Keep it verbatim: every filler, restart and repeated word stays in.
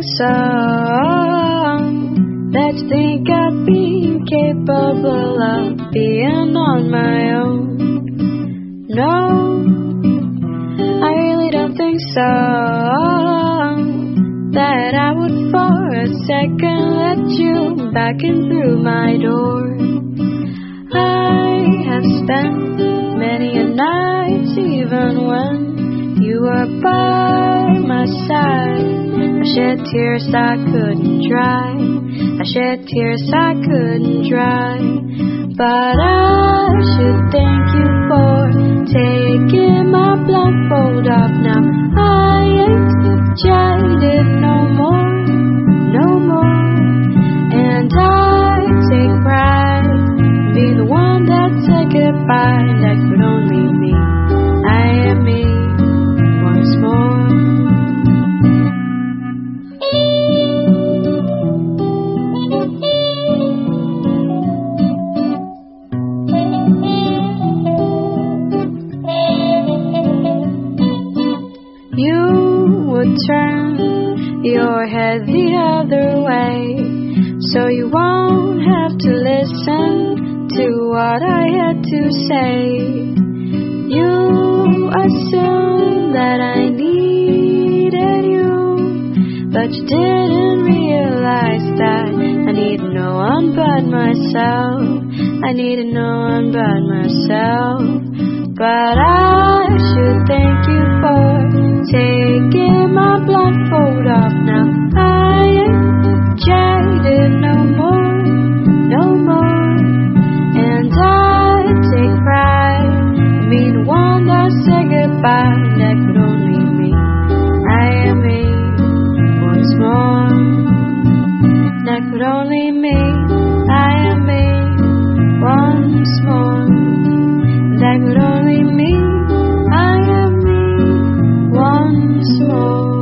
nothing song that you think I'd be capable of being on my own. No, I really don't think so, that I would for a second let you back in through my door. I have spent many a night, even when you were by my side. I shed tears I couldn't dry, I shed tears I couldn't dry. But I should thank you for taking my blindfold off now. I ain't jaded no more, no more. And I take pride in being the one that said goodbye. That could only mean I am me once more. You would turn your head the other way, so you won't have to listen to what I had to say. You assumed that I needed you, but you didn't realize that I needed no one but myself. I needed no one but myself. But I should thank you for taking my blindfold off now. I ain't jaded no more, no more. And I take pride in being the one that said goodbye. That could only mean I am me once more. That could only mean I am me once more. That could only mean I am me once more.